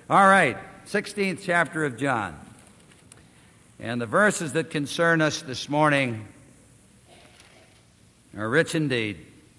All right, 16th chapter of John. And the verses that concern us this morning are rich indeed.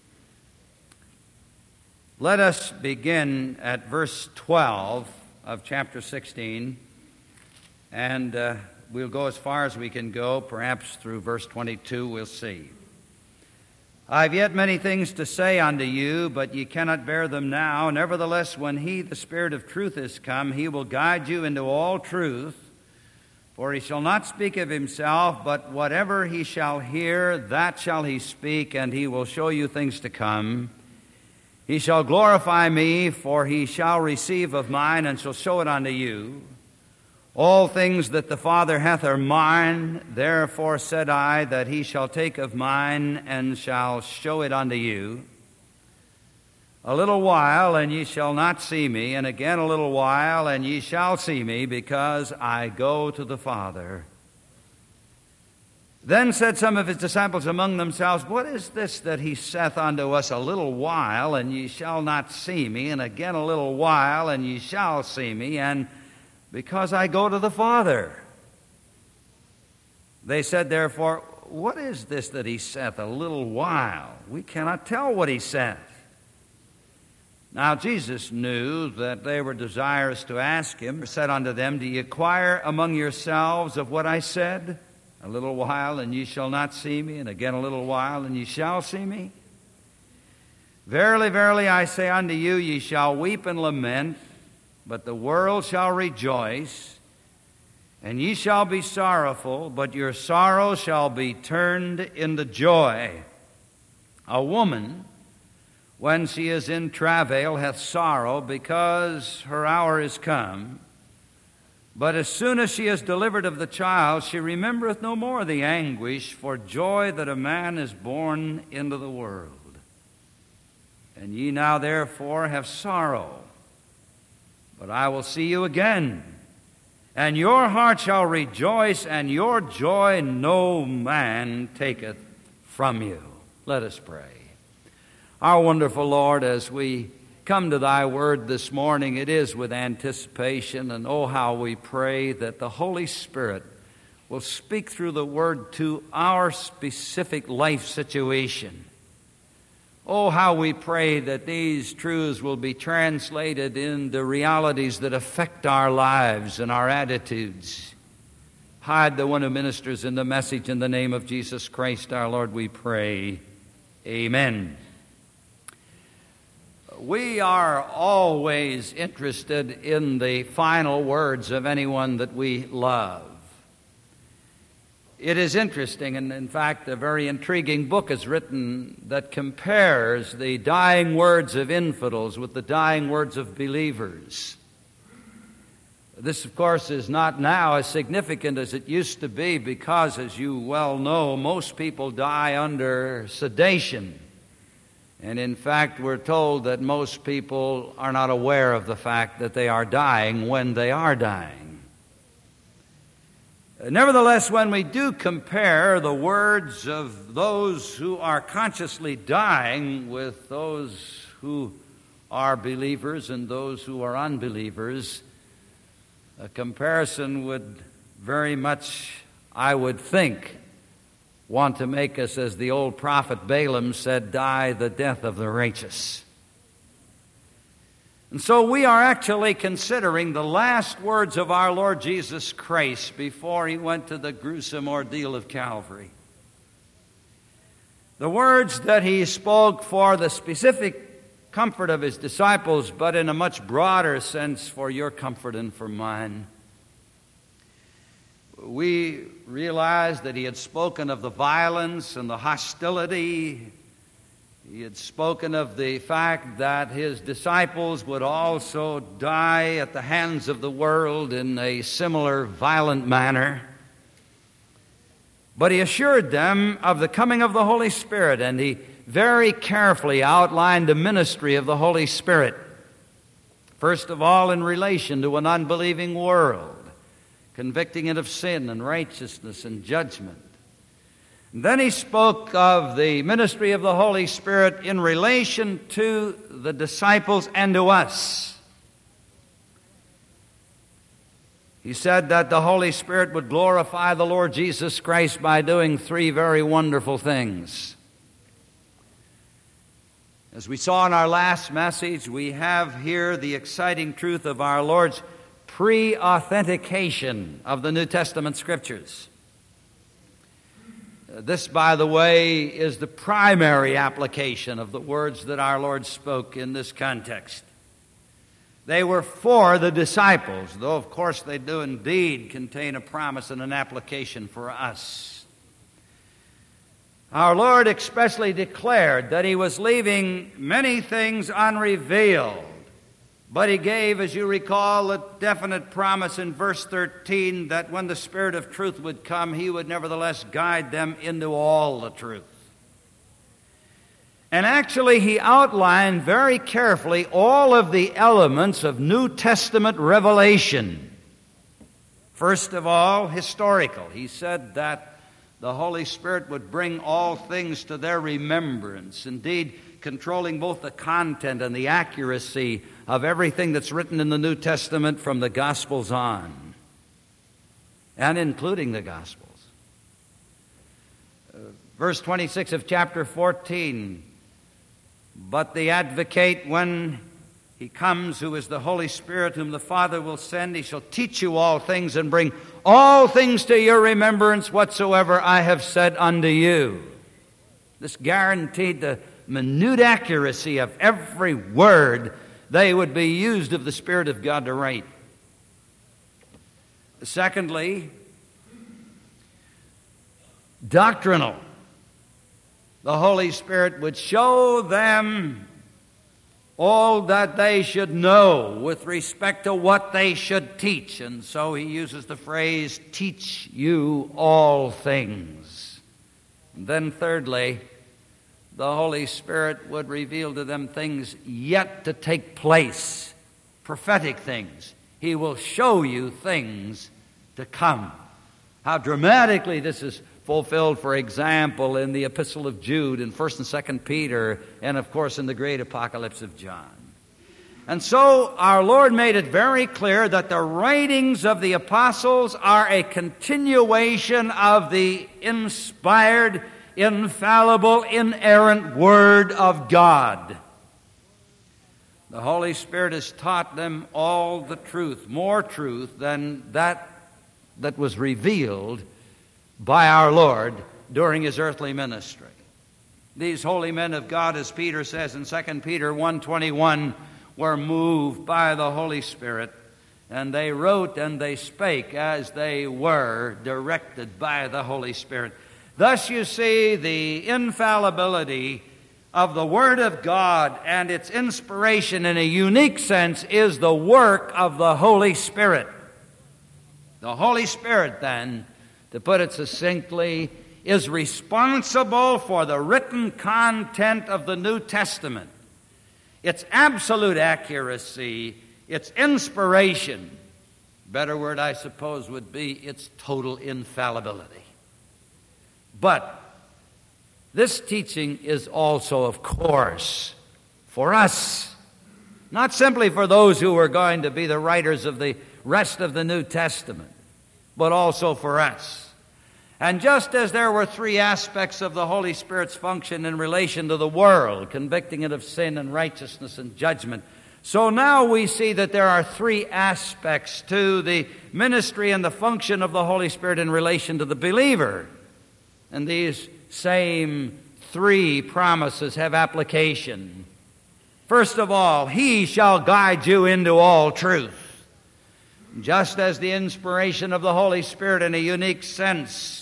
Let us begin at verse 12 of chapter 16, and we'll go as far as we can go, perhaps through verse 22, we'll see. I have yet many things to say unto you, but ye cannot bear them now. Nevertheless, when he, the Spirit of truth, is come, he will guide you into all truth. For he shall not speak of himself, but whatever he shall hear, that shall he speak, and he will show you things to come. He shall glorify me, for he shall receive of mine, and shall show it unto you. All things that the Father hath are mine, therefore said I, that he shall take of mine, and shall show it unto you. A little while, and ye shall not see me, and again a little while, and ye shall see me, because I go to the Father. Then said some of his disciples among themselves, What is this that he saith unto us, a little while, and ye shall not see me, and again a little while, and ye shall see me, and because I go to the Father? They said, therefore, What is this that he saith, a little while? We cannot tell what he saith. Now Jesus knew that they were desirous to ask him, said unto them, Do ye inquire among yourselves of what I said? A little while, and ye shall not see me, and again a little while, and ye shall see me. Verily, verily, I say unto you, ye shall weep and lament, but the world shall rejoice, and ye shall be sorrowful, but your sorrow shall be turned into joy. A woman, when she is in travail, hath sorrow, because her hour is come. But as soon as she is delivered of the child, she remembereth no more the anguish for joy that a man is born into the world. And ye now therefore have sorrow, but I will see you again, and your heart shall rejoice, and your joy no man taketh from you. Let us pray. Our wonderful Lord, as we come to thy word this morning, it is with anticipation, and oh, how we pray that the Holy Spirit will speak through the word to our specific life situation. Oh, how we pray that these truths will be translated into realities that affect our lives and our attitudes. Hide the one who ministers in the message in the name of Jesus Christ our Lord, we pray. Amen. We are always interested in the final words of anyone that we love. It is interesting, and in fact, a very intriguing book is written that compares the dying words of infidels with the dying words of believers. This, of course, is not now as significant as it used to be because, as you well know, most people die under sedation. And in fact, we're told that most people are not aware of the fact that they are dying when they are dying. Nevertheless, when we do compare the words of those who are consciously dying with those who are believers and those who are unbelievers, a comparison would very much, I would think, want to make us, as the old prophet Balaam said, die the death of the righteous. And so we are actually considering the last words of our Lord Jesus Christ before he went to the gruesome ordeal of Calvary. The words that he spoke for the specific comfort of his disciples, but in a much broader sense for your comfort and for mine. We realized that he had spoken of the violence and the hostility. He had spoken of the fact that his disciples would also die at the hands of the world in a similar violent manner. But he assured them of the coming of the Holy Spirit, and he very carefully outlined the ministry of the Holy Spirit. First of all, in relation to an unbelieving world, convicting it of sin and righteousness and judgment. And then he spoke of the ministry of the Holy Spirit in relation to the disciples and to us. He said that the Holy Spirit would glorify the Lord Jesus Christ by doing three very wonderful things. As we saw in our last message, we have here the exciting truth of our Lord's pre-authentication of the New Testament Scriptures. This, by the way, is the primary application of the words that our Lord spoke in this context. They were for the disciples, though of course they do indeed contain a promise and an application for us. Our Lord expressly declared that He was leaving many things unrevealed, but He gave, as you recall, a definite promise in verse 13 that when the Spirit of truth would come, He would nevertheless guide them into all the truth. And actually, He outlined very carefully all of the elements of New Testament revelation. First of all, historical. He said that the Holy Spirit would bring all things to their remembrance, indeed, controlling both the content and the accuracy of everything that's written in the New Testament from the Gospels on, and including the Gospels. Verse 26 of chapter 14, but the Advocate, when He comes, who is the Holy Spirit, whom the Father will send, He shall teach you all things and bring all things to your remembrance whatsoever I have said unto you. This guaranteed the minute accuracy of every word they would be used of the Spirit of God to write. Secondly, doctrinal. The Holy Spirit would show them all that they should know with respect to what they should teach. And so He uses the phrase, teach you all things. And then thirdly, the Holy Spirit would reveal to them things yet to take place, prophetic things. He will show you things to come. How dramatically this is fulfilled, for example, in the Epistle of Jude, in 1st and 2nd Peter, and of course in the great Apocalypse of John. And so our Lord made it very clear that the writings of the apostles are a continuation of the inspired, infallible, inerrant Word of God. The Holy Spirit has taught them all the truth, more truth than that was revealed by our Lord during His earthly ministry. These holy men of God, as Peter says in 2 Peter 1:21, were moved by the Holy Spirit, and they wrote and they spake as they were directed by the Holy Spirit. Thus you see the infallibility of the Word of God and its inspiration in a unique sense is the work of the Holy Spirit. The Holy Spirit, then, to put it succinctly, is responsible for the written content of the New Testament. Its absolute accuracy, its inspiration, better word I suppose would be its total infallibility. But this teaching is also, of course, for us, not simply for those who are going to be the writers of the rest of the New Testament, but also for us. And just as there were three aspects of the Holy Spirit's function in relation to the world, convicting it of sin and righteousness and judgment, so now we see that there are three aspects to the ministry and the function of the Holy Spirit in relation to the believer. And these same three promises have application. First of all, He shall guide you into all truth. Just as the inspiration of the Holy Spirit in a unique sense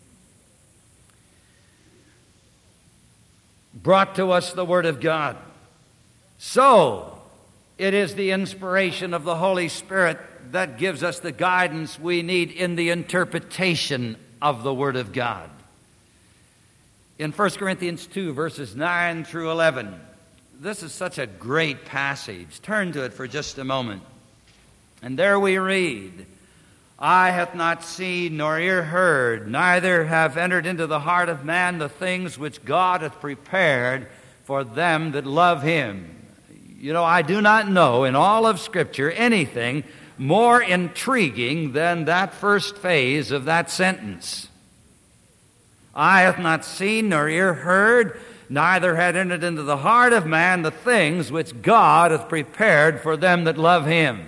brought to us the Word of God, so it is the inspiration of the Holy Spirit that gives us the guidance we need in the interpretation of the Word of God. In 1 Corinthians 2, verses 9 through 11, this is such a great passage. Turn to it for just a moment. And there we read, Eye hath not seen nor ear heard, neither have entered into the heart of man the things which God hath prepared for them that love Him. You know, I do not know in all of Scripture anything more intriguing than that first phase of that sentence. Eye hath not seen nor ear heard, neither had entered into the heart of man the things which God hath prepared for them that love him.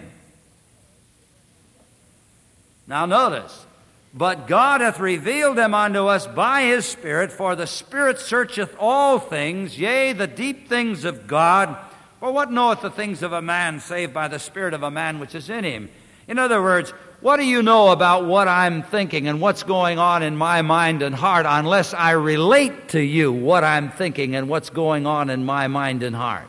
Now notice, but God hath revealed them unto us by his Spirit, for the Spirit searcheth all things, yea, the deep things of God. For what knoweth the things of a man, save by the Spirit of a man which is in him? In other words, what do you know about what I'm thinking and what's going on in my mind and heart unless I relate to you what I'm thinking and what's going on in my mind and heart?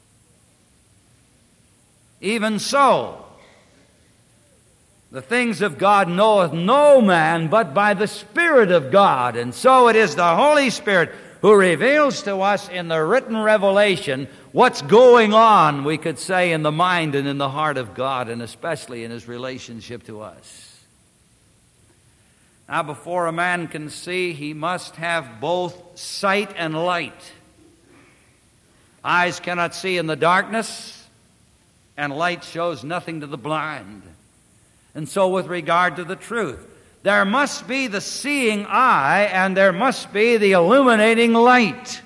Even so, the things of God knoweth no man but by the Spirit of God. And so it is the Holy Spirit who reveals to us in the written revelation what's going on, we could say, in the mind and in the heart of God, and especially in his relationship to us. Now, before a man can see, he must have both sight and light. Eyes cannot see in the darkness, and light shows nothing to the blind. And so with regard to the truth, there must be the seeing eye and there must be the illuminating light.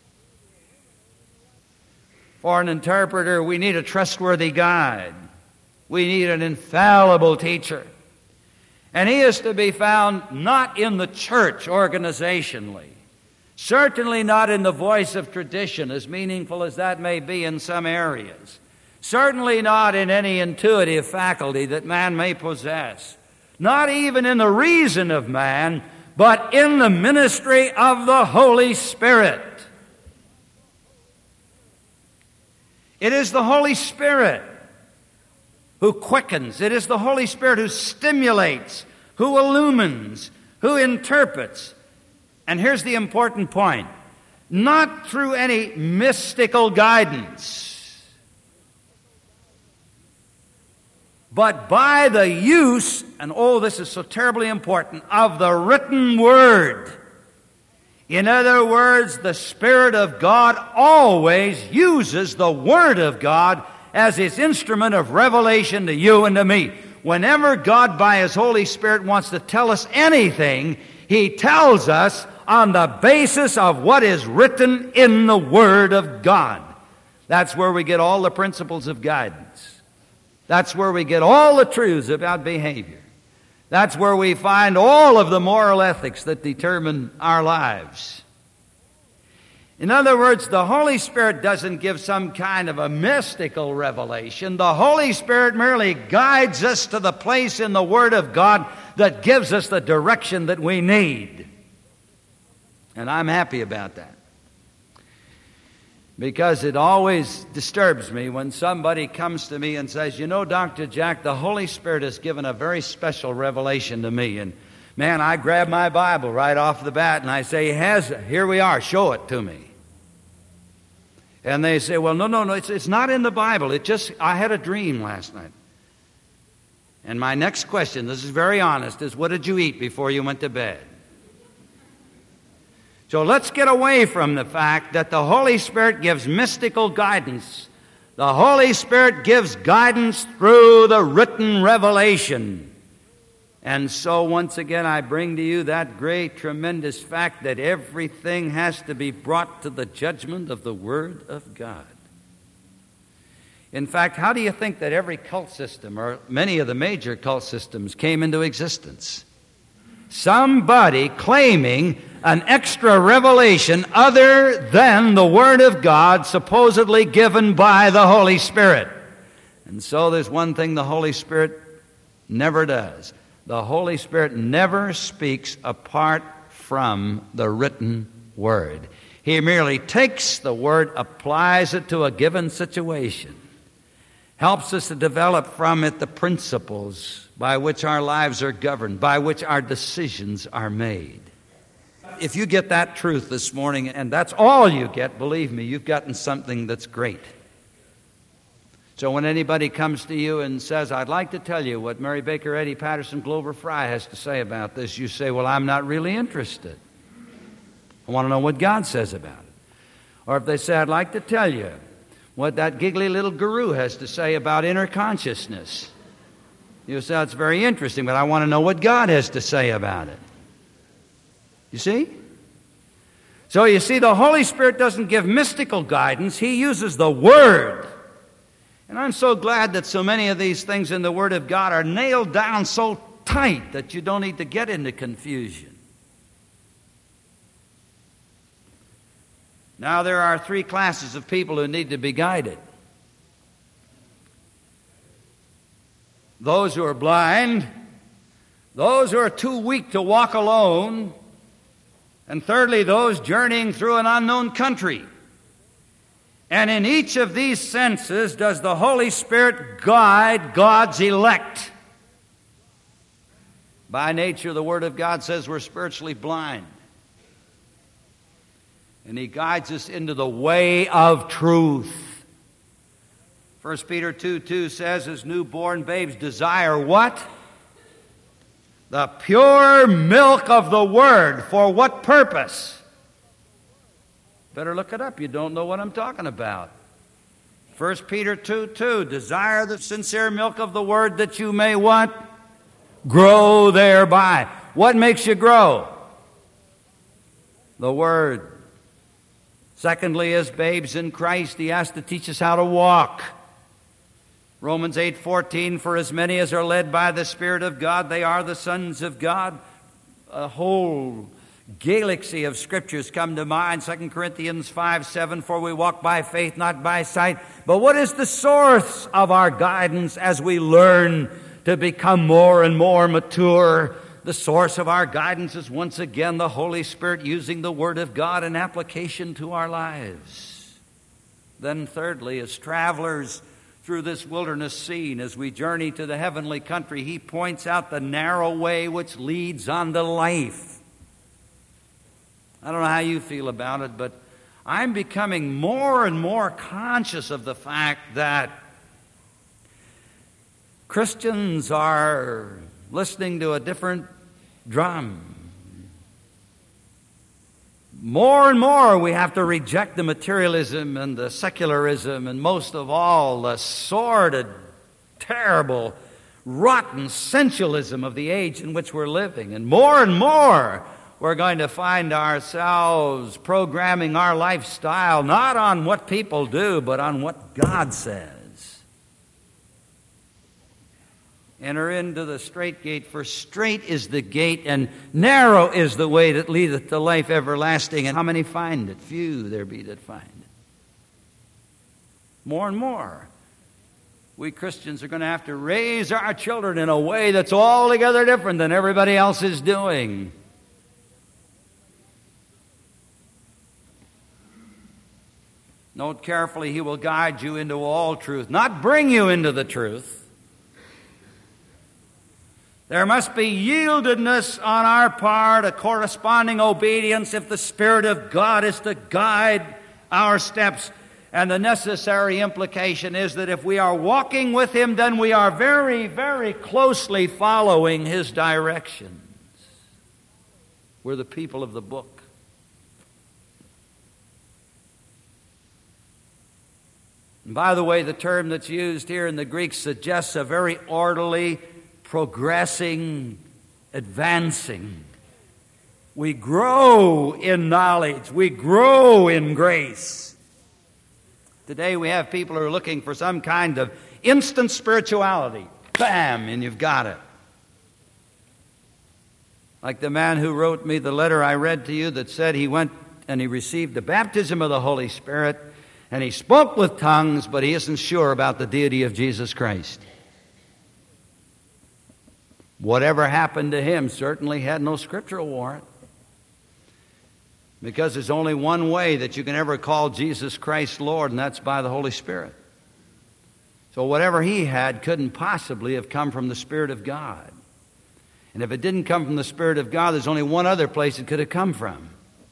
For an interpreter, we need a trustworthy guide. We need an infallible teacher. And he is to be found not in the church organizationally, certainly not in the voice of tradition, as meaningful as that may be in some areas, certainly not in any intuitive faculty that man may possess, not even in the reason of man, but in the ministry of the Holy Spirit. It is the Holy Spirit who quickens. It is the Holy Spirit who stimulates, who illumines, who interprets. And here's the important point. Not through any mystical guidance, but by the use, and oh, this is so terribly important, of the written Word. In other words, the Spirit of God always uses the Word of God as his instrument of revelation to you and to me. Whenever God, by his Holy Spirit, wants to tell us anything, he tells us on the basis of what is written in the Word of God. That's where we get all the principles of guidance. That's where we get all the truths about behavior. That's where we find all of the moral ethics that determine our lives. In other words, the Holy Spirit doesn't give some kind of a mystical revelation. The Holy Spirit merely guides us to the place in the Word of God that gives us the direction that we need. And I'm happy about that. Because it always disturbs me when somebody comes to me and says, you know, Dr. Jack, the Holy Spirit has given a very special revelation to me. And man, I grab my Bible right off the bat and I say, here we are, show it to me. And they say, well, no, it's not in the Bible. I had a dream last night. And my next question, this is very honest, is what did you eat before you went to bed? So let's get away from the fact that the Holy Spirit gives mystical guidance. The Holy Spirit gives guidance through the written revelation. And so once again I bring to you that great, tremendous fact that everything has to be brought to the judgment of the Word of God. In fact, how do you think that every cult system, or many of the major cult systems, came into existence? Somebody claiming an extra revelation other than the Word of God supposedly given by the Holy Spirit. And so there's one thing the Holy Spirit never does. The Holy Spirit never speaks apart from the written Word. He merely takes the Word, applies it to a given situation, helps us to develop from it the principles by which our lives are governed, by which our decisions are made. If you get that truth this morning, and that's all you get, believe me, you've gotten something that's great. So when anybody comes to you and says, I'd like to tell you what Mary Baker Eddy Patterson Glover Fry has to say about this, you say, well, I'm not really interested. I want to know what God says about it. Or if they say, I'd like to tell you what that giggly little guru has to say about inner consciousness, You say, that's very interesting, but I want to know what God has to say about it. You see? So you see, the Holy Spirit doesn't give mystical guidance. He uses the Word. And I'm so glad that so many of these things in the Word of God are nailed down so tight that you don't need to get into confusion. Now, there are three classes of people who need to be guided. Those who are blind, those who are too weak to walk alone, and thirdly, those journeying through an unknown country. And in each of these senses does the Holy Spirit guide God's elect. By nature, the Word of God says we're spiritually blind. And He guides us into the way of truth. 1 Peter 2:2 says, as newborn babes desire what? The pure milk of the Word. For what purpose? Better look it up. You don't know what I'm talking about. 1 Peter 2:2, desire the sincere milk of the Word that you may what? Grow thereby. What makes you grow? The Word. Secondly, as babes in Christ, He has to teach us how to walk. Romans 8:14, for as many as are led by the Spirit of God, they are the sons of God. A whole galaxy of scriptures come to mind. 2 Corinthians 5:7, for we walk by faith, not by sight. But what is the source of our guidance as we learn to become more and more mature? The source of our guidance is once again the Holy Spirit using the Word of God in application to our lives. Then thirdly, as travelers through this wilderness scene, as we journey to the heavenly country, He points out the narrow way which leads unto life. I don't know how you feel about it, but I'm becoming more and more conscious of the fact that Christians are listening to a different drum. More and more we have to reject the materialism and the secularism and most of all the sordid, terrible, rotten sensualism of the age in which we're living. And more we're going to find ourselves programming our lifestyle not on what people do but on what God says. Enter into the strait gate, for strait is the gate, and narrow is the way that leadeth to life everlasting. And how many find it? Few there be that find it. More and more, we Christians are going to have to raise our children in a way that's altogether different than everybody else is doing. Note carefully, He will guide you into all truth, not bring you into the truth. There must be yieldedness on our part, a corresponding obedience if the Spirit of God is to guide our steps. And the necessary implication is that if we are walking with Him, then we are very, very closely following His directions. We're the people of the book. And by the way, the term that's used here in the Greek suggests a very orderly, progressing, advancing. We grow in knowledge. We grow in grace. Today we have people who are looking for some kind of instant spirituality. Bam, and you've got it. Like the man who wrote me the letter I read to you that said he went and he received the baptism of the Holy Spirit and he spoke with tongues, but he isn't sure about the deity of Jesus Christ. Whatever happened to him certainly had no scriptural warrant. Because there's only one way that you can ever call Jesus Christ Lord, and that's by the Holy Spirit. So whatever he had couldn't possibly have come from the Spirit of God. And if it didn't come from the Spirit of God, there's only one other place it could have come from.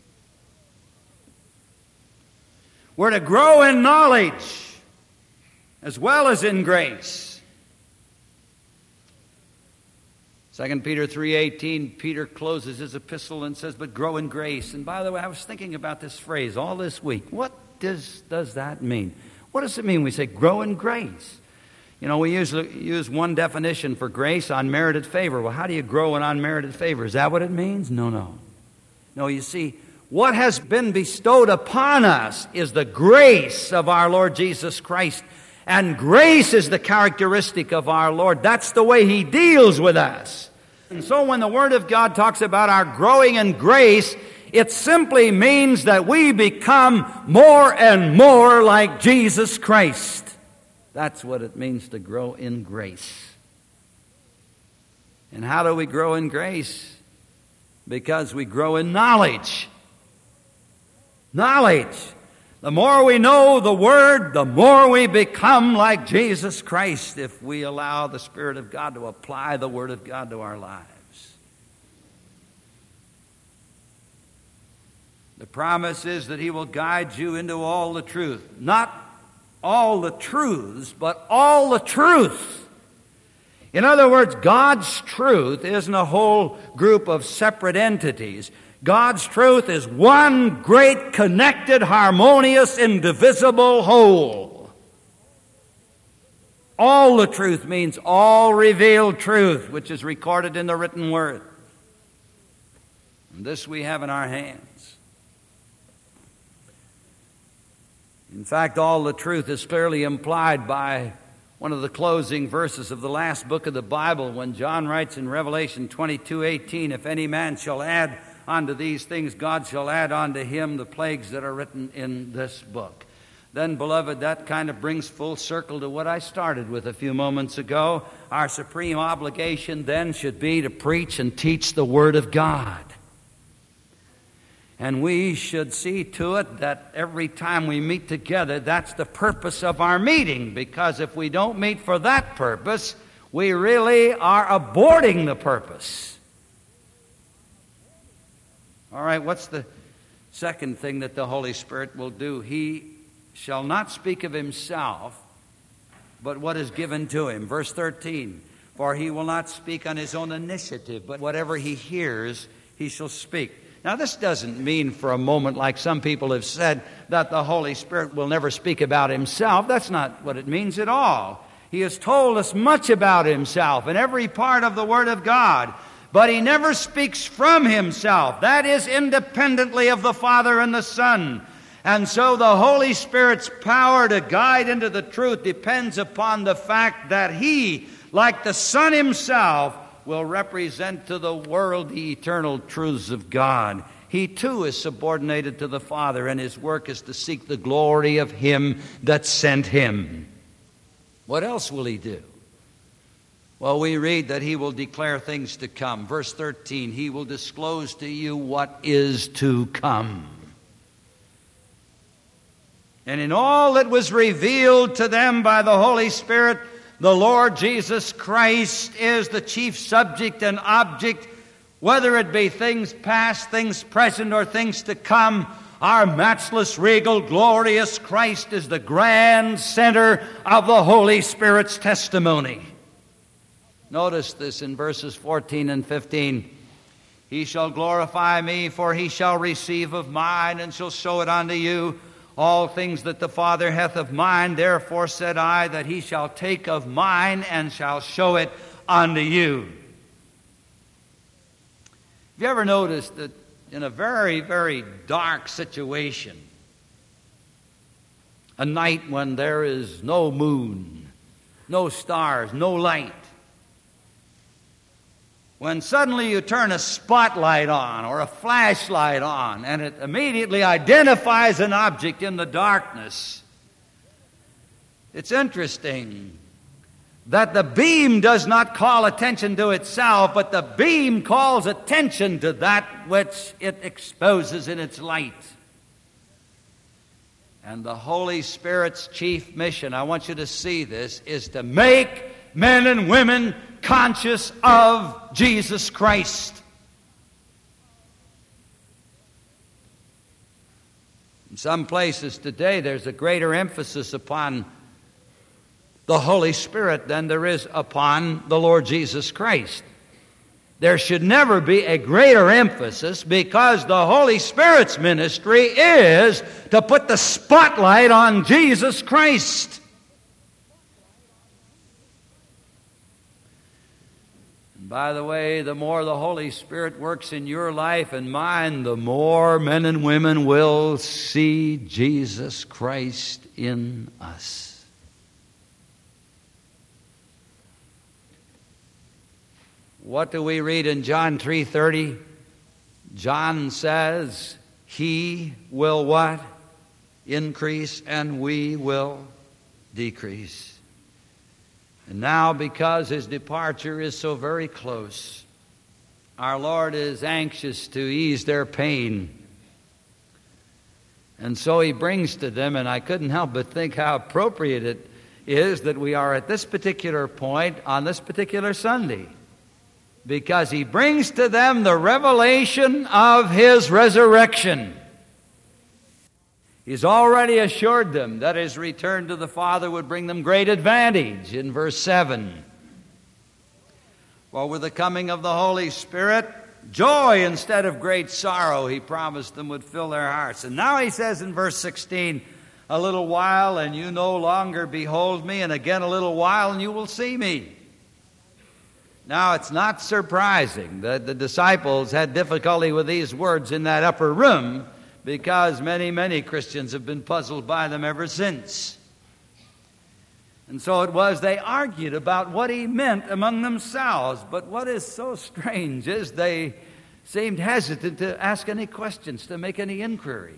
We're to grow in knowledge as well as in grace. 2 Peter 3:18, Peter closes his epistle and says, but grow in grace. And by the way, I was thinking about this phrase all this week. What does that mean? What does it mean we say grow in grace? You know, we usually use one definition for grace, unmerited favor. Well, how do you grow in unmerited favor? Is that what it means? No. No, you see, what has been bestowed upon us is the grace of our Lord Jesus Christ. And grace is the characteristic of our Lord. That's the way He deals with us. And so when the Word of God talks about our growing in grace, it simply means that we become more and more like Jesus Christ. That's what it means to grow in grace. And how do we grow in grace? Because we grow in knowledge. Knowledge. The more we know the Word, the more we become like Jesus Christ if we allow the Spirit of God to apply the Word of God to our lives. The promise is that He will guide you into all the truth. Not all the truths, but all the truth. In other words, God's truth isn't a whole group of separate entities. God's truth is one great, connected, harmonious, indivisible whole. All the truth means all revealed truth, which is recorded in the written word. And this we have in our hands. In fact, all the truth is clearly implied by one of the closing verses of the last book of the Bible when John writes in Revelation 22:18, "If any man shall add unto these things, God shall add unto him the plagues that are written in this book." Then, beloved, that kind of brings full circle to what I started with a few moments ago. Our supreme obligation then should be to preach and teach the Word of God. And we should see to it that every time we meet together, that's the purpose of our meeting. Because if we don't meet for that purpose, we really are aborting the purpose. All right, what's the second thing that the Holy Spirit will do? He shall not speak of Himself, but what is given to Him. Verse 13, "For He will not speak on His own initiative, but whatever He hears, He shall speak." Now, this doesn't mean for a moment, like some people have said, that the Holy Spirit will never speak about Himself. That's not what it means at all. He has told us much about Himself in every part of the Word of God, but He never speaks from Himself. That is independently of the Father and the Son. And so the Holy Spirit's power to guide into the truth depends upon the fact that He, like the Son Himself, will represent to the world the eternal truths of God. He too is subordinated to the Father, and His work is to seek the glory of Him that sent Him. What else will He do? Well, we read that He will declare things to come. Verse 13, "He will disclose to you what is to come." And in all that was revealed to them by the Holy Spirit, the Lord Jesus Christ is the chief subject and object, whether it be things past, things present, or things to come. Our matchless, regal, glorious Christ is the grand center of the Holy Spirit's testimony. Notice this in verses 14 and 15. "He shall glorify me, for He shall receive of mine, and shall show it unto you. All things that the Father hath of mine, therefore said I, that He shall take of mine, and shall show it unto you." Have you ever noticed that in a very, very dark situation, a night when there is no moon, no stars, no light, when suddenly you turn a spotlight on or a flashlight on and it immediately identifies an object in the darkness, it's interesting that the beam does not call attention to itself, but the beam calls attention to that which it exposes in its light. And the Holy Spirit's chief mission, I want you to see this, is to make men and women conscious of Jesus Christ. In some places today, there's a greater emphasis upon the Holy Spirit than there is upon the Lord Jesus Christ. There should never be a greater emphasis, because the Holy Spirit's ministry is to put the spotlight on Jesus Christ. By the way, the more the Holy Spirit works in your life and mine, the more men and women will see Jesus Christ in us. What do we read in John 3:30? John says, He will what? Increase, and we will decrease. And now, because His departure is so very close, our Lord is anxious to ease their pain. And so He brings to them, and I couldn't help but think how appropriate it is that we are at this particular point on this particular Sunday, because He brings to them the revelation of His resurrection. He's already assured them that His return to the Father would bring them great advantage in verse 7. For with the coming of the Holy Spirit, joy instead of great sorrow, He promised them, would fill their hearts. And now He says in verse 16, a little while and you no longer behold me, and again a little while and you will see me. Now, it's not surprising that the disciples had difficulty with these words in that upper room, because many Christians have been puzzled by them ever since. And so it was they argued about what He meant among themselves. But what is so strange is they seemed hesitant to ask any questions, to make any inquiry.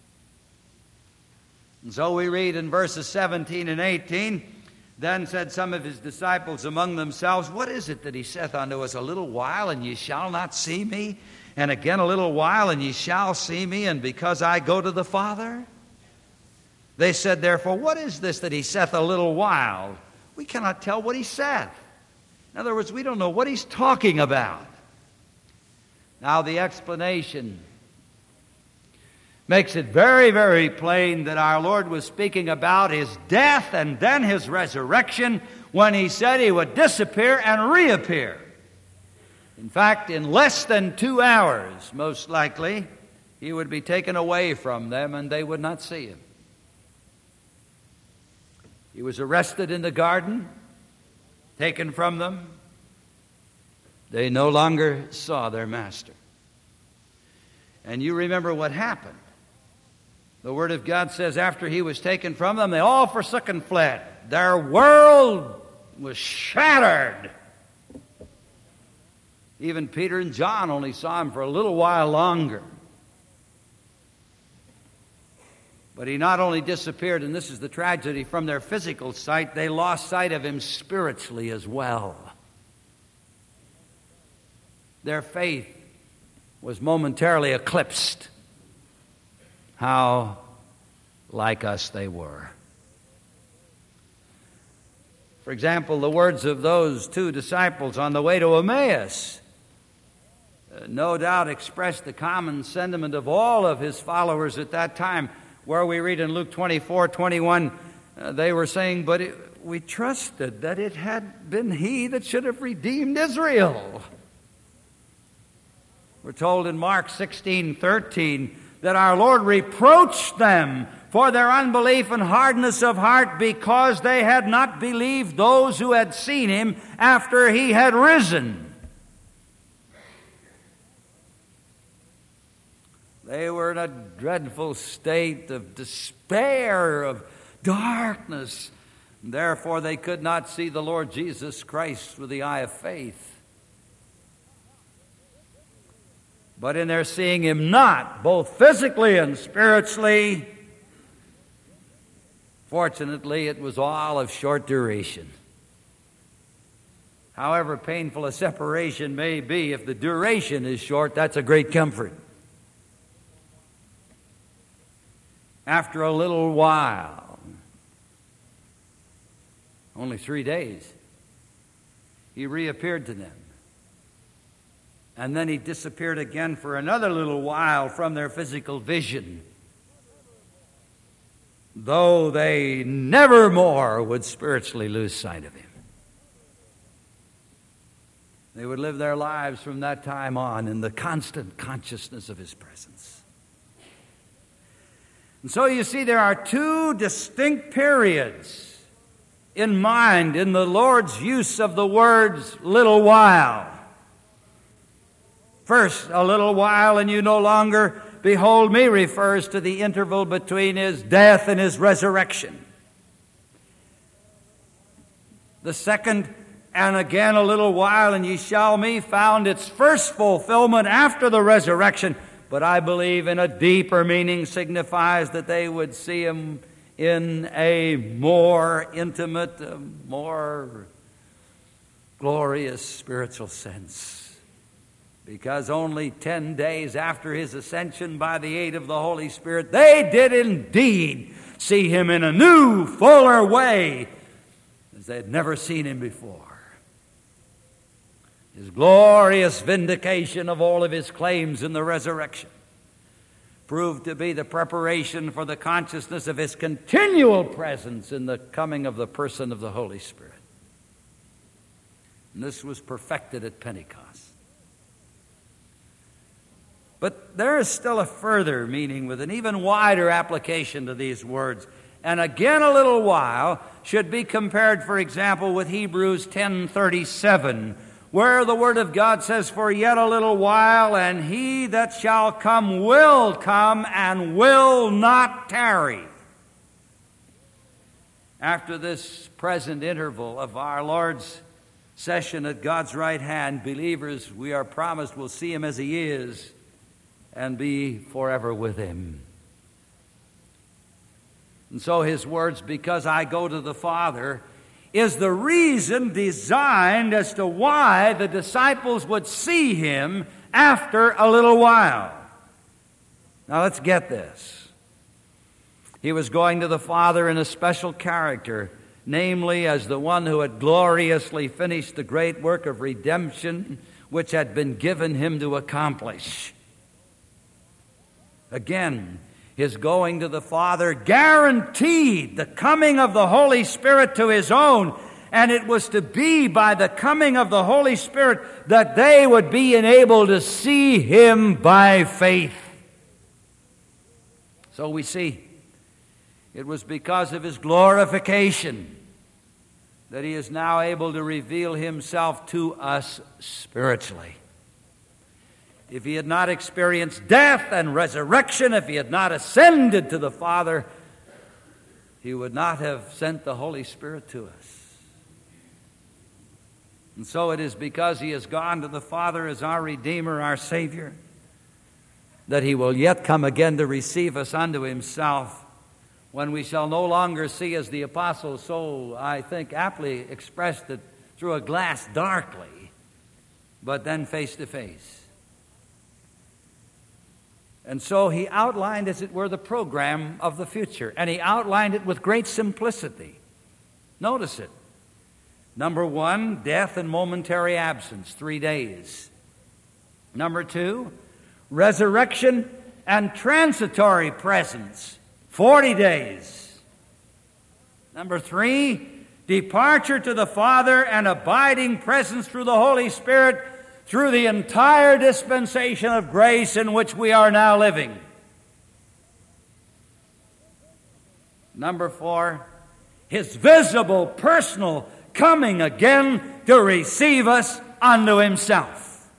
And so we read in verses 17 and 18, Then said some of His disciples among themselves, What is it that He saith unto us, A little while, and ye shall not see me? And again a little while, and ye shall see me, and because I go to the Father? They said, therefore, what is this that He saith a little while? We cannot tell what He saith. In other words, we don't know what He's talking about. Now, the explanation makes it very plain that our Lord was speaking about His death and then His resurrection when He said He would disappear and reappear. In fact, in less than 2 hours, most likely, He would be taken away from them and they would not see Him. He was arrested in the garden, taken from them. They no longer saw their Master. And you remember what happened. The Word of God says after He was taken from them, they all forsook and fled. Their world was shattered. Even Peter and John only saw Him for a little while longer. But He not only disappeared, and this is the tragedy, from their physical sight, they lost sight of Him spiritually as well. Their faith was momentarily eclipsed. How like us they were. For example, the words of those 2 disciples on the way to Emmaus no doubt expressed the common sentiment of all of His followers at that time, where we read in Luke 24:21, they were saying, but we trusted that it had been He that should have redeemed Israel. We're told in Mark 16:13 that our Lord reproached them for their unbelief and hardness of heart, because they had not believed those who had seen Him after He had risen. They were in a dreadful state of despair, of darkness. Therefore, they could not see the Lord Jesus Christ with the eye of faith. But in their seeing Him not, both physically and spiritually, fortunately, it was all of short duration. However painful a separation may be, if the duration is short, that's a great comfort. After a little while, only 3 days, He reappeared to them. And then He disappeared again for another little while from their physical vision, though they never more would spiritually lose sight of Him. They would live their lives from that time on in the constant consciousness of His presence. And so you see, there are 2 distinct periods in mind in the Lord's use of the words little while. First, a little while and you no longer behold me refers to the interval between his death and his resurrection. The second, and again a little while and ye shall me, found its first fulfillment after the resurrection, but I believe in a deeper meaning signifies that they would see him in a more intimate, more glorious spiritual sense. Because only 10 days after his ascension by the aid of the Holy Spirit, they did indeed see him in a new, fuller way as they had never seen him before. His glorious vindication of all of his claims in the resurrection proved to be the preparation for the consciousness of his continual presence in the coming of the person of the Holy Spirit. And this was perfected at Pentecost. But there is still a further meaning with an even wider application to these words. And again a little while should be compared, for example, with Hebrews 10:37, where the Word of God says, for yet a little while, and he that shall come will come and will not tarry. After this present interval of our Lord's session at God's right hand, believers, we are promised will see him as he is and be forever with him. And so his words, because I go to the Father, is the reason designed as to why the disciples would see him after a little while. Now let's get this. He was going to the Father in a special character, namely as the one who had gloriously finished the great work of redemption which had been given him to accomplish. Again, his going to the Father guaranteed the coming of the Holy Spirit to his own, and it was to be by the coming of the Holy Spirit that they would be enabled to see him by faith. So we see it was because of his glorification that he is now able to reveal himself to us spiritually. If he had not experienced death and resurrection, if he had not ascended to the Father, he would not have sent the Holy Spirit to us. And so it is because he has gone to the Father as our Redeemer, our Savior, that he will yet come again to receive us unto himself, when we shall no longer see, as the apostle so, I think, aptly expressed it, through a glass darkly, but then face to face. And so he outlined, as it were, the program of the future. And he outlined it with great simplicity. Notice it. Number one, death and momentary absence, 3 days. Number two, resurrection and transitory presence, 40 days. Number three, departure to the Father and abiding presence through the Holy Spirit through the entire dispensation of grace in which we are now living. Number four, his visible, personal coming again to receive us unto himself.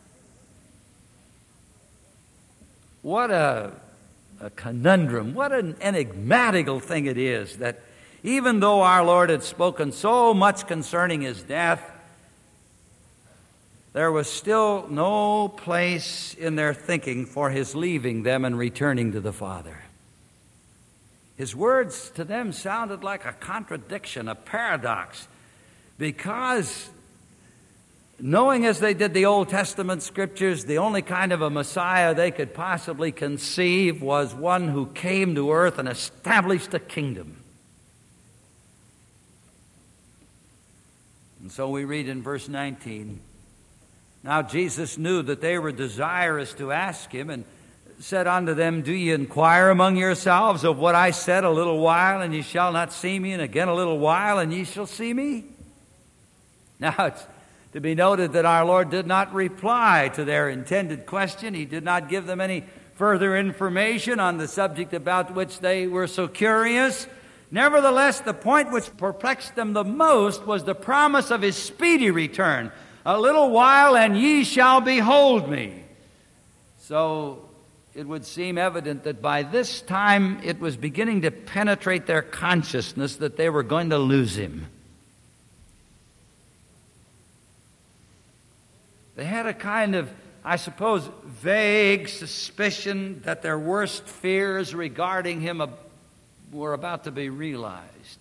What a conundrum, what an enigmatical thing it is that even though our Lord had spoken so much concerning his death, there was still no place in their thinking for his leaving them and returning to the Father. His words to them sounded like a contradiction, a paradox, because knowing as they did the Old Testament scriptures, the only kind of a Messiah they could possibly conceive was one who came to earth and established a kingdom. And so we read in verse 19, now Jesus knew that they were desirous to ask him, and said unto them, do ye inquire among yourselves of what I said, a little while, and ye shall not see me, and again a little while, and ye shall see me? Now it's to be noted that our Lord did not reply to their intended question. He did not give them any further information on the subject about which they were so curious. Nevertheless, the point which perplexed them the most was the promise of his speedy return. A little while, and ye shall behold me. So it would seem evident that by this time it was beginning to penetrate their consciousness that they were going to lose him. They had a kind of, I suppose, vague suspicion that their worst fears regarding him were about to be realized.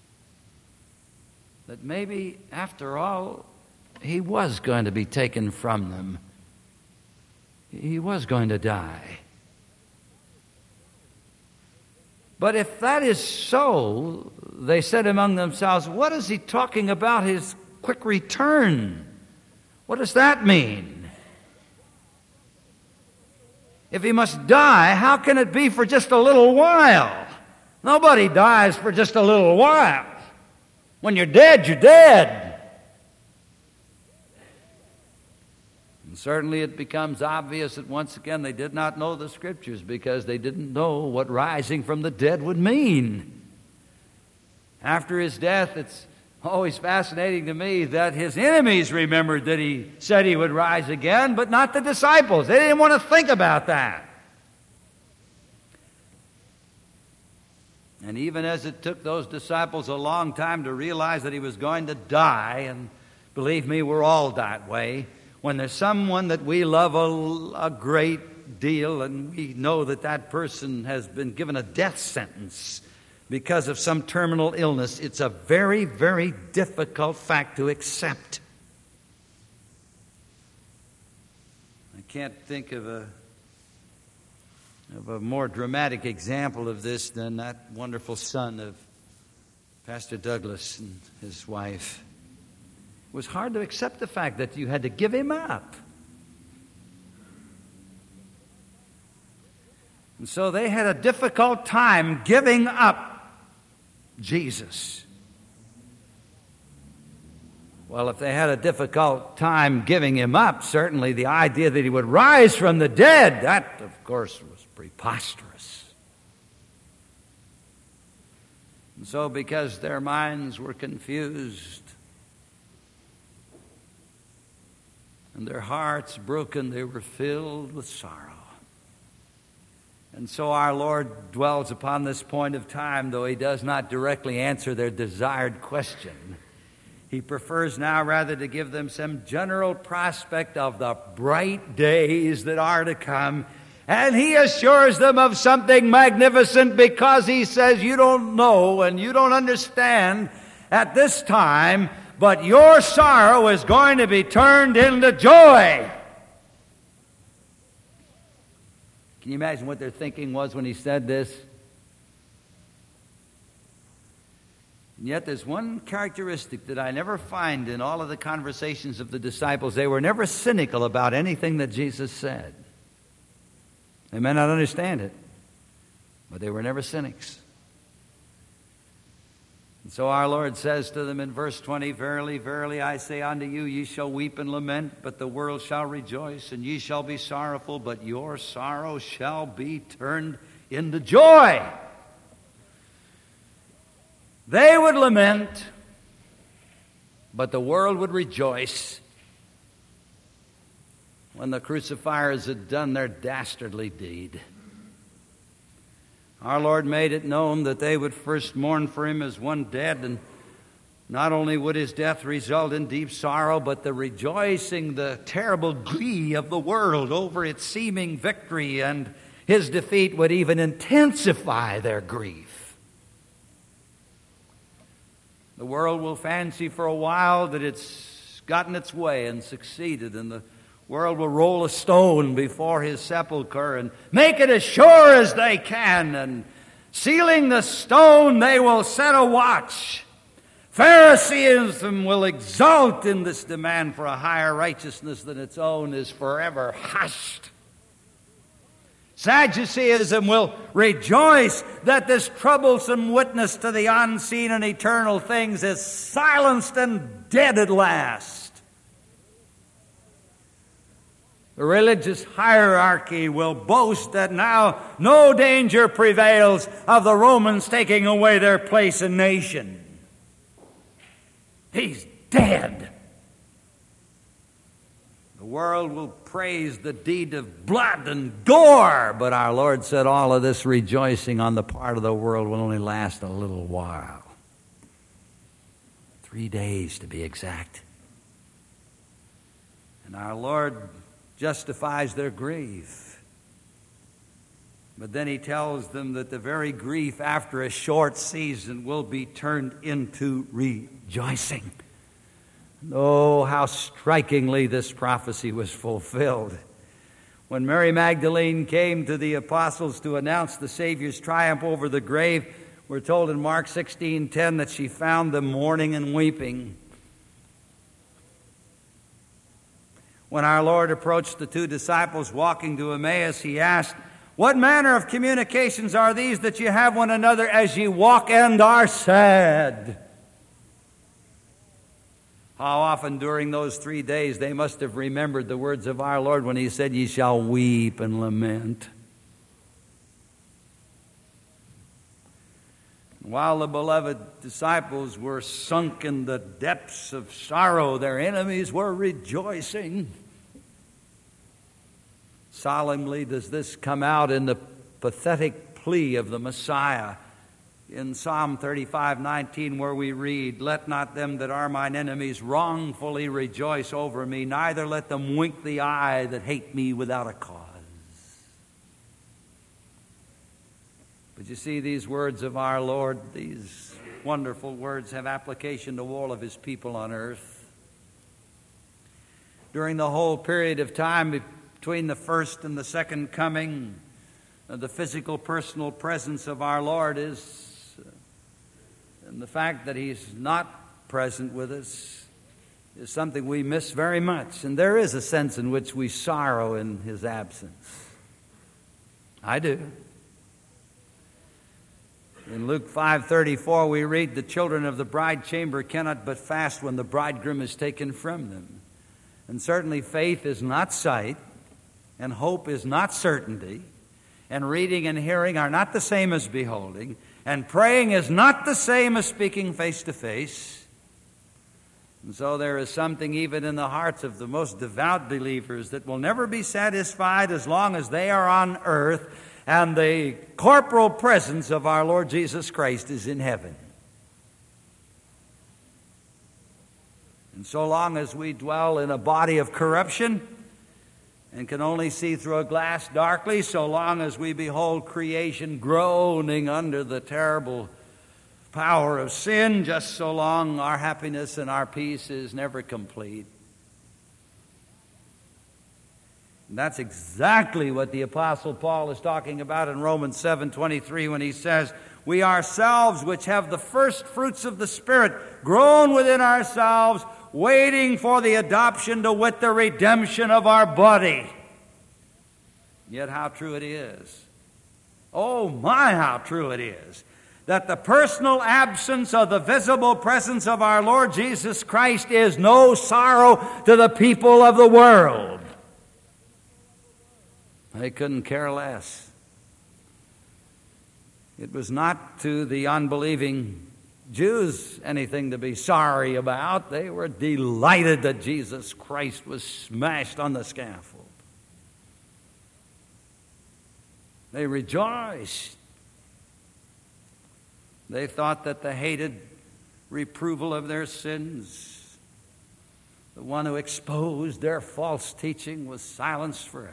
That maybe, after all, he was going to be taken from them. He was going to die. But if that is so, they said among themselves, what is he talking about his quick return? What does that mean? If he must die, how can it be for just a little while? Nobody dies for just a little while. When you're dead, you're dead. And certainly it becomes obvious that once again they did not know the Scriptures because they didn't know what rising from the dead would mean. After his death, it's always fascinating to me that his enemies remembered that he said he would rise again, but not the disciples. They didn't want to think about that. And even as it took those disciples a long time to realize that he was going to die, and believe me, we're all that way, when there's someone that we love a great deal and we know that that person has been given a death sentence because of some terminal illness, it's a very, very difficult fact to accept. I can't think of a more dramatic example of this than that wonderful son of Pastor Douglas and his wife. It was hard to accept the fact that you had to give him up. And so they had a difficult time giving up Jesus. Well, if they had a difficult time giving him up, certainly the idea that he would rise from the dead, that, of course, was preposterous. And so because their minds were confused and their hearts broken, they were filled with sorrow. And so our Lord dwells upon this point of time, though he does not directly answer their desired question. He prefers now rather to give them some general prospect of the bright days that are to come. And he assures them of something magnificent because he says, you don't know and you don't understand at this time, but your sorrow is going to be turned into joy. Can you imagine what their thinking was when he said this? And yet there's one characteristic that I never find in all of the conversations of the disciples. They were never cynical about anything that Jesus said. They may not understand it, but they were never cynics. And so our Lord says to them in verse 20, Verily, verily, I say unto you, ye shall weep and lament, but the world shall rejoice, and ye shall be sorrowful, but your sorrow shall be turned into joy. They would lament, but the world would rejoice when the crucifiers had done their dastardly deed. Our Lord made it known that they would first mourn for him as one dead, and not only would his death result in deep sorrow, but the rejoicing, the terrible glee of the world over its seeming victory and his defeat would even intensify their grief. The world will fancy for a while that it's gotten its way and succeeded, and the world will roll a stone before his sepulcher and make it as sure as they can, and sealing the stone, they will set a watch. Phariseeism will exult in this demand for a higher righteousness than its own is forever hushed. Sadduceeism will rejoice that this troublesome witness to the unseen and eternal things is silenced and dead at last. The religious hierarchy will boast that now no danger prevails of the Romans taking away their place in nation. He's dead. The world will praise the deed of blood and gore, but our Lord said all of this rejoicing on the part of the world will only last a little while. 3 days to be exact. And our Lord justifies their grief. But then he tells them that the very grief after a short season will be turned into rejoicing. Oh, how strikingly this prophecy was fulfilled. When Mary Magdalene came to the apostles to announce the Savior's triumph over the grave, we're told in Mark 16:10 that she found them mourning and weeping. When our Lord approached the two disciples walking to Emmaus, he asked, "What manner of communications are these that you have one another as ye walk and are sad?" How often during those 3 days they must have remembered the words of our Lord when he said, "Ye shall weep and lament." While the beloved disciples were sunk in the depths of sorrow, their enemies were rejoicing. Solemnly does this come out in the pathetic plea of the Messiah in Psalm 35:19, where we read, "Let not them that are mine enemies wrongfully rejoice over me, neither let them wink the eye that hate me without a cause." But you see, these words of our Lord, these wonderful words, have application to all of his people on earth. During the whole period of time between the first and the second coming, the physical personal presence of our Lord is, and the fact that he's not present with us is something we miss very much. And there is a sense in which we sorrow in his absence. I do. In Luke 5:34 we read, "The children of the bride chamber cannot but fast when the bridegroom is taken from them." And certainly faith is not sight, and hope is not certainty, and reading and hearing are not the same as beholding, and praying is not the same as speaking face to face. And so there is something even in the hearts of the most devout believers that will never be satisfied as long as they are on earth and the corporal presence of our Lord Jesus Christ is in heaven. And so long as we dwell in a body of corruption and can only see through a glass darkly, so long as we behold creation groaning under the terrible power of sin, just so long our happiness and our peace is never complete. And that's exactly what the Apostle Paul is talking about in Romans 7:23 when he says, "We ourselves which have the first fruits of the Spirit groan within ourselves, waiting for the adoption, to wit, the redemption of our body." Yet how true it is. Oh my, how true it is that the personal absence of the visible presence of our Lord Jesus Christ is no sorrow to the people of the world. They couldn't care less. It was not to the unbelieving Jews anything to be sorry about. They were delighted that Jesus Christ was smashed on the scaffold. They rejoiced. They thought that the hated reproval of their sins, the one who exposed their false teaching, was silenced forever.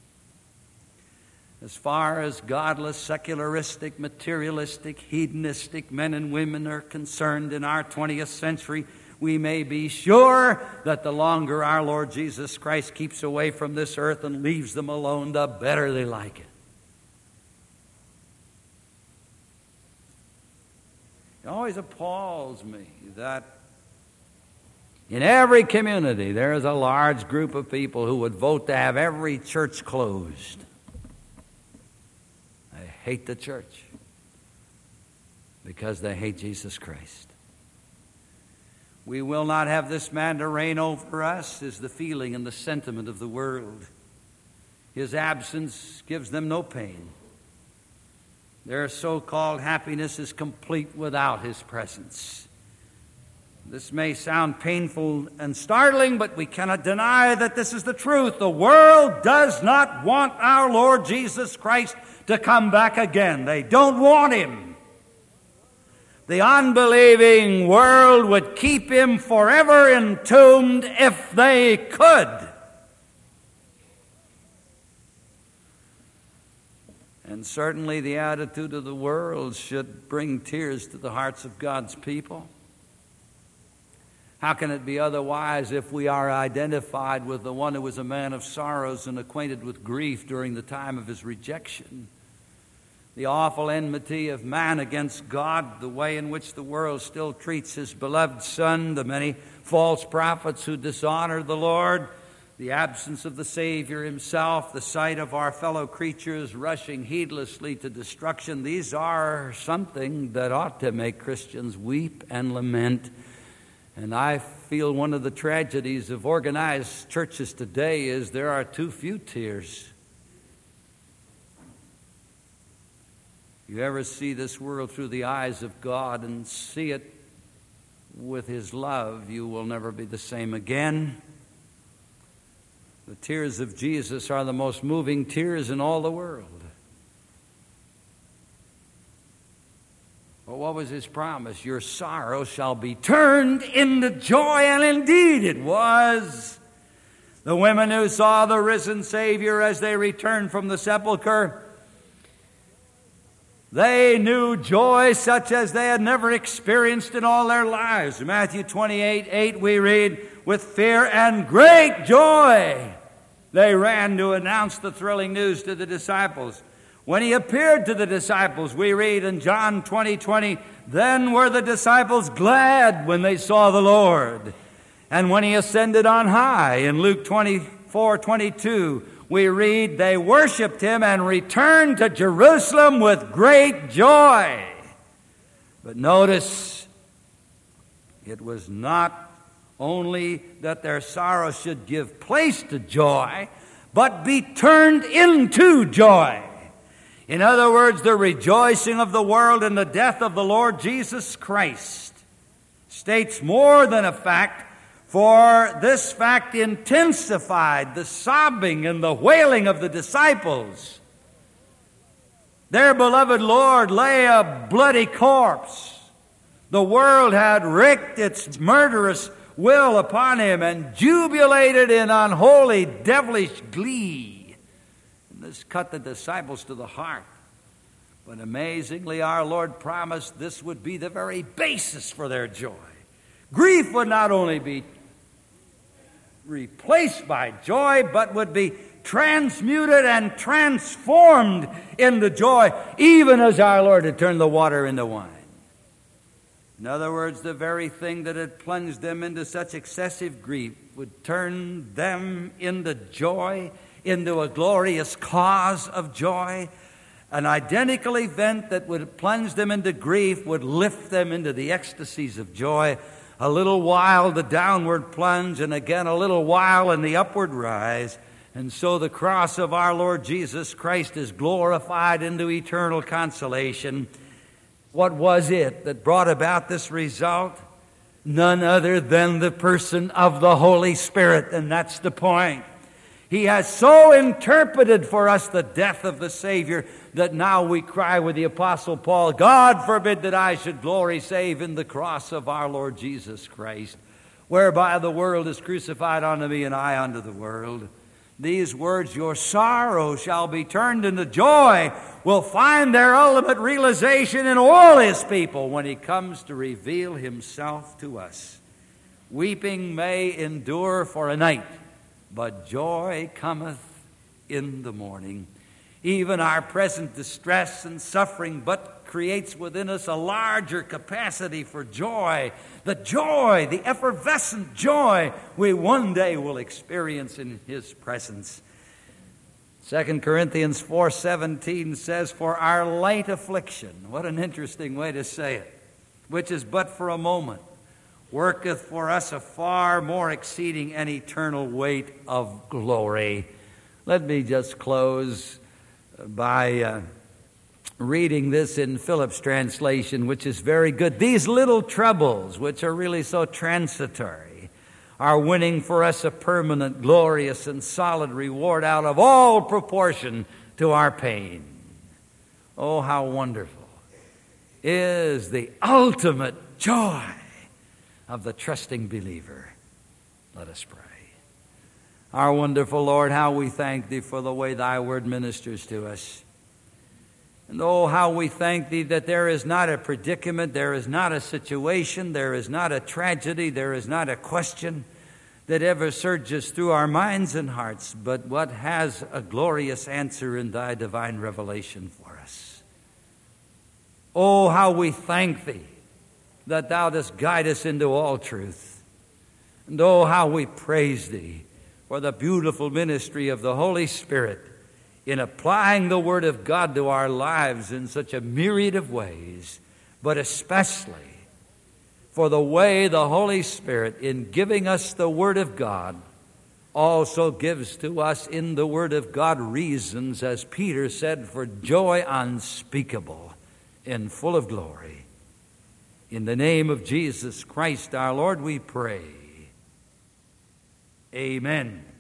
As far as godless, secularistic, materialistic, hedonistic men and women are concerned in our 20th century, we may be sure that the longer our Lord Jesus Christ keeps away from this earth and leaves them alone, the better they like it. It always appalls me that in every community there is a large group of people who would vote to have every church closed. They hate the church because they hate Jesus Christ. We will not have this man to reign over us, is the feeling and the sentiment of the world. His absence gives them no pain. Their so-called happiness is complete without his presence. This may sound painful and startling, but we cannot deny that this is the truth. The world does not want our Lord Jesus Christ to come back again. They don't want him. The unbelieving world would keep him forever entombed if they could. And certainly the attitude of the world should bring tears to the hearts of God's people. How can it be otherwise if we are identified with the one who was a man of sorrows and acquainted with grief during the time of his rejection? The awful enmity of man against God, the way in which the world still treats his beloved Son, the many false prophets who dishonor the Lord, the absence of the Savior himself, the sight of our fellow creatures rushing heedlessly to destruction. These are something that ought to make Christians weep and lament. And I feel one of the tragedies of organized churches today is there are too few tears. You ever see this world through the eyes of God and see it with his love, you will never be the same again. The tears of Jesus are the most moving tears in all the world. But what was his promise? Your sorrow shall be turned into joy, and indeed it was. The women who saw the risen Savior as they returned from the sepulchre, they knew joy such as they had never experienced in all their lives. In Matthew 28:8 we read, with fear and great joy they ran to announce the thrilling news to the disciples. When he appeared to the disciples, we read in John 20:20, then were the disciples glad when they saw the Lord. And when he ascended on high, in Luke 24:22, we read, they worshiped him and returned to Jerusalem with great joy. But notice, it was not only that their sorrow should give place to joy, but be turned into joy. In other words, the rejoicing of the world in the death of the Lord Jesus Christ states more than a fact, for this fact intensified the sobbing and the wailing of the disciples. Their beloved Lord lay a bloody corpse. The world had wreaked its murderous will upon him and jubilated in unholy, devilish glee. This cut the disciples to the heart. But amazingly, our Lord promised this would be the very basis for their joy. Grief would not only be replaced by joy, but would be transmuted and transformed into joy, even as our Lord had turned the water into wine. In other words, the very thing that had plunged them into such excessive grief would turn them into joy, into a glorious cause of joy. An identical event that would plunge them into grief would lift them into the ecstasies of joy. A little while the downward plunge, and again a little while in the upward rise. And so the cross of our Lord Jesus Christ is glorified into eternal consolation. What was it that brought about this result? None other than the person of the Holy Spirit, and that's the point. He has so interpreted for us the death of the Savior that now we cry with the Apostle Paul, God forbid that I should glory save in the cross of our Lord Jesus Christ, whereby the world is crucified unto me and I unto the world. These words, your sorrow shall be turned into joy, will find their ultimate realization in all his people when he comes to reveal himself to us. Weeping may endure for a night, but joy cometh in the morning. Even our present distress and suffering but creates within us a larger capacity for joy. The effervescent joy we one day will experience in his presence. 2 Corinthians 4:17 says, for our light affliction, what an interesting way to say it, which is but for a moment, worketh for us a far more exceeding and eternal weight of glory. Let me just close by reading this in Phillips' translation, which is very good. These little troubles, which are really so transitory, are winning for us a permanent, glorious, and solid reward out of all proportion to our pain. Oh, how wonderful is the ultimate joy of the trusting believer. Let us pray. Our wonderful Lord, how we thank Thee for the way Thy word ministers to us. And oh, how we thank Thee that there is not a predicament, there is not a situation, there is not a tragedy, there is not a question that ever surges through our minds and hearts, but what has a glorious answer in Thy divine revelation for us. Oh, how we thank Thee that Thou dost guide us into all truth. And oh, how we praise Thee for the beautiful ministry of the Holy Spirit in applying the Word of God to our lives in such a myriad of ways, but especially for the way the Holy Spirit, in giving us the Word of God, also gives to us in the Word of God reasons, as Peter said, for joy unspeakable and full of glory. In the name of Jesus Christ our Lord we pray. Amen.